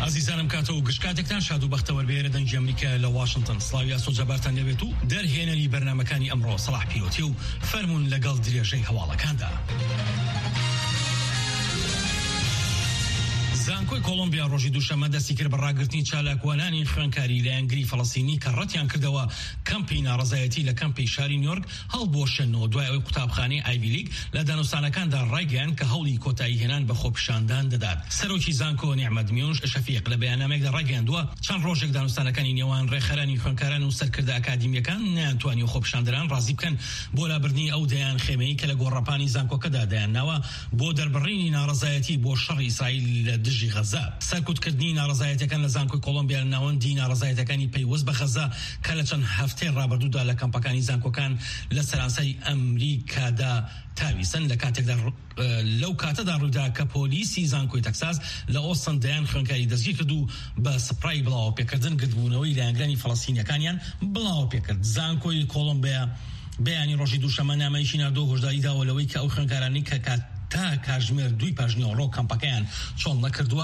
عزیزانم کاتو گشکاتێکتان شاد و بەختەوەر بێرە دەنگی ئەمریکا لە واشنگتن. سڵاوی ئاسۆجەبارتان لەبێت و دەرهێنەری بەرنامەکانی ئەمڕۆ سەلاح پیرۆتی و فەرموون لەگەڵ درێژەی هەواڵەکاندا. زانکۆی کۆلۆمبیا ڕۆژی دووشەمە دەستی کرد بە ڕاگررتنی چالاکوانانی خوێنکاری لە ئەنگری فەڵەستینی کە ڕەتیان کردەوە کەمپی ناڕزایەتی لە کەمپی شاری نیویۆرک هەڵبۆشێنەوە دوای ئەوەی قوتابخانەی ئایڤی لیگ لە دانوستانەکاندا ڕایگەیاند کە هەوڵی کۆتایی هێنان بە خۆپیشاندان دەدات. سەرۆکی زانکۆ نیعمەت میۆنش شەفیق لە بەیاننامەیەکدا ڕایگەیاندووە چەند ڕۆژێک دانوستانەکانی نێوان ڕێخەرانی خوێنکاران و سەرکردە ئەکادیمیەکان نەیانتوانی خۆپیشاندەران ڕازی بکەن بۆ لابردنی ئەو دەیان خێمەی کە لە گۆڕەپانی زانکۆکەدا دەیانناوە بۆ دەربڕینی ناڕزایەتی بۆ شەڕی ئیسرائیل لە دژی غەزا. سەرکوتکردنی ناڕزایەتەکان لە زانکۆی کۆلۆمبیا لە ناوەندی ناڕزایەتەکانی پەیوەست بە غەزا کە لە چەند هەفتەی ڕابردوودا لە کەمپەکانی زانکۆکان لە سەرانسەری ئەمریکادا تاویسن لە کاتێکدا لەو کاتەدا ڕوودا کە پۆلیسی زانکۆی تەکساس لە ئۆستن دەیان خوێنکاری دەستگیر کرد و بە سپڕای بڵاو پێکردن گردبوونەوەی لایەنگرانی فەڵەستینیەکانیان بڵاو پێکرد. زانکۆی کۆلۆمبیا بەیانی ڕۆژی دووشەمە نامەیەکی ناردۆ هۆشداری داوە لەوەی کە ئەو خوێنکارانی کە تا کاژمێر دوی پاژنی ڕۆ کەمپەکەیان چۆن نەکردووە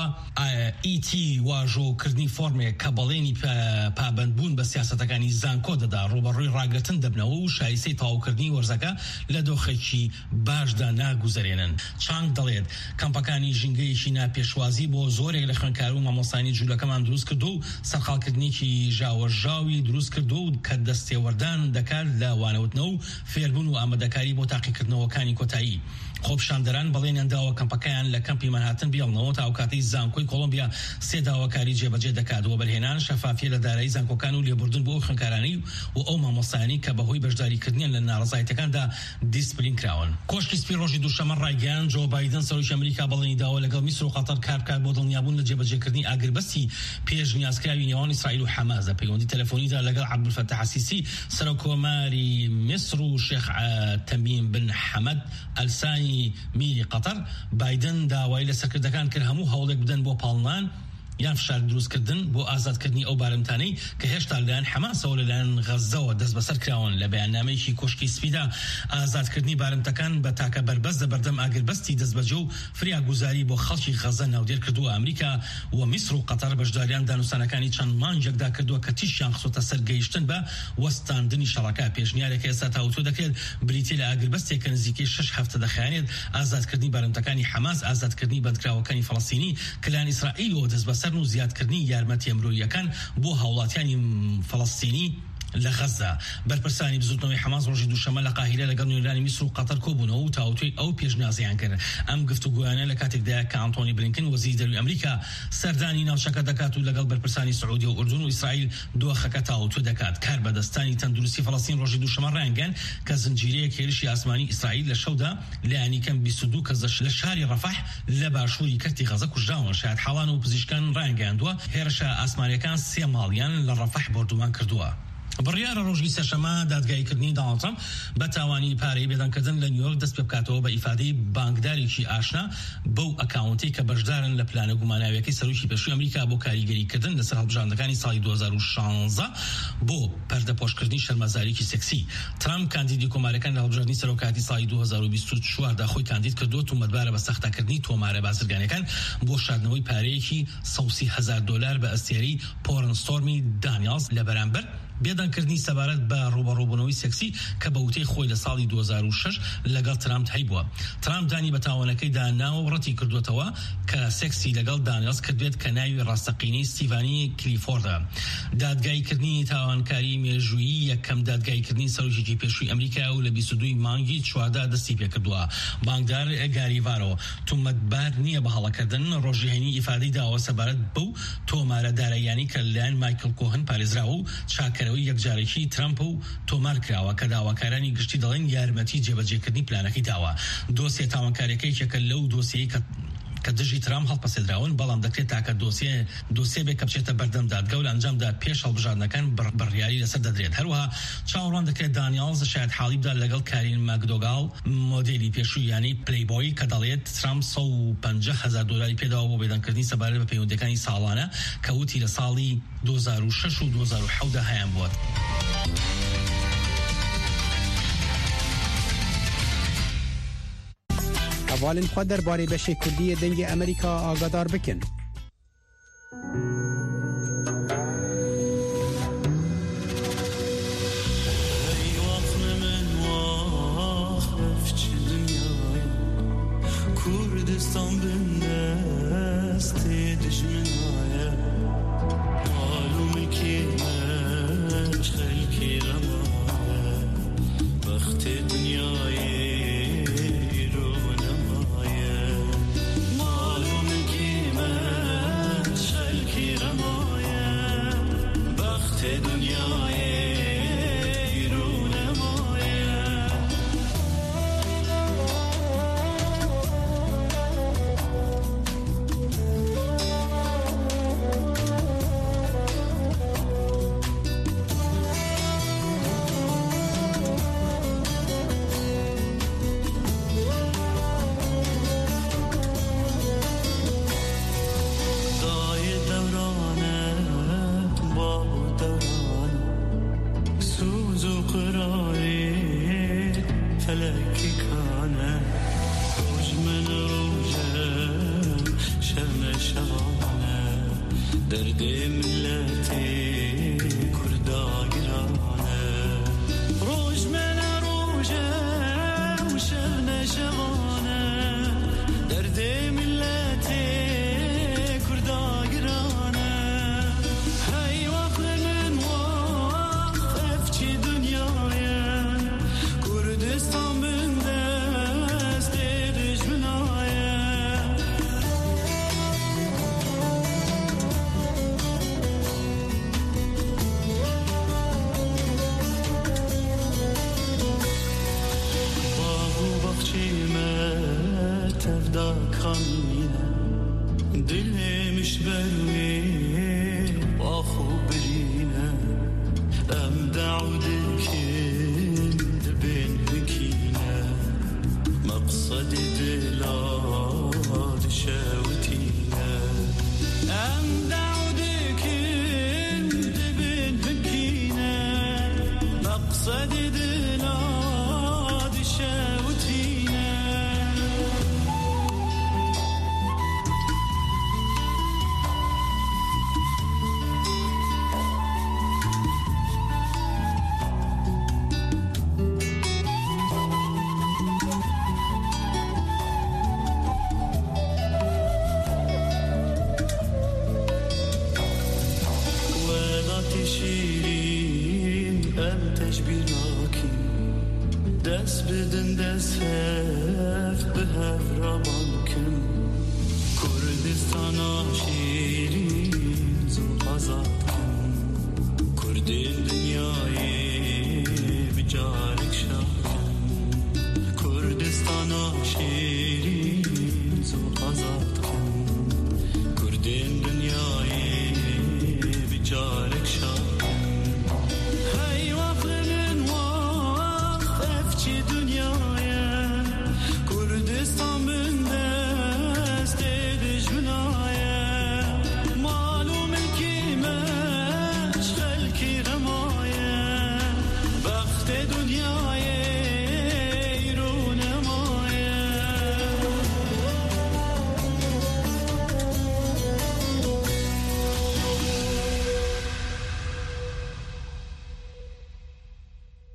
ئیتی واژۆکردنی فۆرمێک کە بەڵێنی پابندبوون بە سیاسەتەکانی زانکۆ دەدا ڕوبەڕووی ڕاگرتن دەبنەوە و شایستەی تاوکردنی وەرزەکە لە دۆخێکی باشدا ناگوزارێنن. چانگ دەڵێت کەمپەکانی ژینگەیەکی ناپێشوازی بۆ زۆرێک لە خوێنکار و مامۆستانی جوولەکەمان دروست کردو و سەرخاڵکردنیکی ژاوەژاوی دروست کردو و کە دەستێوەردان دەکات لە وانەوتنەوە و فێربوون و ئامادەکاری بۆ تاقیکردنەوەکانی کۆتایی. خۆپیشاندەران بەڵێنیان داوە کەمپەکەیان لە کەمپی مەنهاتن بیاڵنەوە تا ئەو کاتی زانکۆی کۆلۆمبیا سێ داواکاری جێبەجێ دەکات و بەرهێنان شەفافیە لە دارایی زانکۆکان و لێبوردن بۆ ئەو خوێنکارانی و ئەو مامۆستایانی کە بەهۆی بەشداریکردنیان لە ناڕزایەتەکاندا دیسپلین کراون. کۆشکی سپی ڕۆژی دووشەمە ڕایگەیاند جۆ بایدن سەرۆکی ئەمریکا بەڵێنی داوە لەگەڵ میسر و قەتەر کار بکات بۆ دڵنیابوون لە جێبەجێکردنی ئاگربەستی پێشنیازکراوی نێوان ئیسرائیل و حەماس لە پەیوەندی تەلەفۆنیدا لەگەڵ عەبدولفەتاح السیسی سەرۆکۆماری میسر و شێخ تەمیم بن حەمەد ئەلسانی میری قەتەر. بایدن داوای لە سەرکردەکان کرد هەموو هەوڵێک بدەن بۆ پاڵنان یان فشار دروستکردن بۆ ئازادکردنی ئەو بارمتانەی کە هێشتا لەلایەن حەماسەوە لەلایەن غەزەوە دەست بەسەر کراون. لە بەیاننامەیەکی کۆشکی سپیدا ئازادکردنی بارمتەکان بە تاکە بەربەست لە بەردەم ئاگربەستی دەستبەجە و فریاگوزاری بۆ خەڵکی غەزە ناودێر کردووە. ئەمریکا و میسر و قەتەر بەشداریان دانوستانەکانی چەند مانجێکدا کردووە کە تیشیان خسۆتە سەر گەیشتن بە وەستاندنی شەڕەکە. پێشنیارێکی ئێستا تاوتۆ دەکرێت بریتی لە ئاگربەستێک کە نزیکەی 6 هەفتە دەخایەنێت ئازادکردنی بارمتەکانی حەماس، ئازادکردنی بەندکراوەکانی فەڵەستینی کە لەلایەن ئیسرائیل و دەست بەسەر و زیادکردنی یارمەتی ئەمڕۆییەکان بۆ هاوڵاتیانی فەڵەستینی لە غەزا. بەرپرسانی بزوتنەوەی حەماس ڕۆژی دووشەمە لە قاهیرە لەگەڵ نوێنەرانی میسر و قەتەر کۆبوونەوە و تاوتوی ئەو پێشنیازیان کرد. ئەم گفتوگویانە لە کاتێکدا کە ئەنتۆنی بلینکن وەزیری دەرۆی ئەمریکا سەردانی ناوچەکە دەکات و لەگەڵ بەرپرسانی سعودی و ئوردون و ئیسرائیل دۆخەکە تاوتو دەکات. کار بەدەستانی تەندروستی فەڵەستین ڕۆژی دووشەمە ڕایانگەیاند کە زنجیرەیەک هێرشی ئاسمانی ئیسرائیل لە شەودا لایەنی کەم 22 کەس لە شاری ڕەفەح لە باشووری کەرتی غەزە کوژراون. شاید حاڵان و پزیشکان ڕایانگەیاندووە هێرشە ئاسمانیەکان 3 ماڵیان لە ڕەفەح بردومان کردووە. بڕیارە ڕۆژی سێشەمە دادگایکردنی دۆناڵد ترامپ بە تاوانی پارەی بێدانکردن لە نیویۆرک دەست پێ بکاتەوە بە ئیفادەی بانکدارێکی ئاشنا بەو ئەکاونتی کە بەشدارن لە پلانە گوماناویەکەی سەرۆکی پێشووی ئەمریکا بۆ کاریگەریکردن لەسەر هەڵبژاردنەکانی ساڵی 2016 بۆ پەردەپۆشکردنی شەرمەزاریی سێکسی. ترامپ کاندیدی کۆمارەکان لە هەڵبژاردننی سەرۆکاتی ساڵی 2024 دا خۆی کاندید کردووە تومەتبارە بە سەختەکردنی تۆمارە بازرگانیەکان بۆ شاردنەوەی پارەیەکی $100,000 بە ئەستێرەی پۆرنستۆرمی دانیالز لە بەرامبەر بێدانکردنی سەبارەت بە ڕوبەڕووبوونەوەی سێکسی کە بە وتەی خۆی لە ساڵی 2006 لەگەڵ ترامپ هەیبووە. ترامپ دانی بە تاوانەکەی داناوە و ڕەتی کردوێتەوە کە سێکسی لەگەڵ دانیالز کردوێت کە ناوی ڕاستەقینەی ستیڤانی کلیفۆردە. دادگایکردنی تاوانکاری مێژوویی یەکەم دادگایکردنی سەرۆکیی پێشووی ئەمریکا و لە 22 مانگی 14 دەستی پێکردووە. بانکدار گاریڤارۆ تومەتبار نییە بە هەڵەکردن ڕۆژی هەینی ئیفادەی داوە سەبارەت بەو تۆمارە داراییانی کە لەلایەن مایکل کۆهن پارێزراوە و چاکەرەوەی یەکجارێکی ترامپ و تۆمار کراوە کە داواکارانی گشتی دەڵێن یارمەتی جێبەجێکردنی پلانەکەی داوە. دۆسیە تاوانکاریەکەیەکە لەو دۆسیەی کە دژی ترامپ هەڵپەسێدراون بەڵام دەکرێت تاکە دۆسیە بێ کە بچێتە بەردەم دادگا و لە ئەنجامدا پێش هەڵبژاردنەکان بڕیاری لەسەر دەدرێت. هەروەها چاوەڕوان دەکرێت دانیالز شاید حاڵی بدا لەگەڵ کارین ماکدۆگال مۆدێلی پێشووی یانی پلەیبۆی کە دەڵێت ترامپ $150,000 پێداوە بۆ بێدانکردنی سەبارەت بە پەیوەندیەکانی ساڵانە کە وتی لە ساڵی 2006 و 2007 هەیان بووە. ئەڤالن خۆ دەربارەی بەشێک کوردیە دەنگی ئەمریکا ئاگادار بکەن. کوردستان بندست دشمنایه معلومه که منش خلکی رمایه وقت دنیای رو نمایه معلومه که منش خلکی رمایه وقت دنیای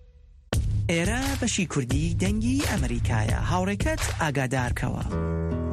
ئێرە بەشی کوردی دەنگی ئەمریکایە هاوڕێکەت ئاگادارکەوە